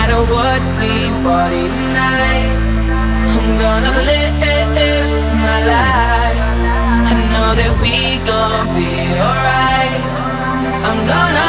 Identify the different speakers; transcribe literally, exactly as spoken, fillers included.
Speaker 1: matter what, we party tonight. I'm gonna live my life. I know that we gon' be alright. I'm gonna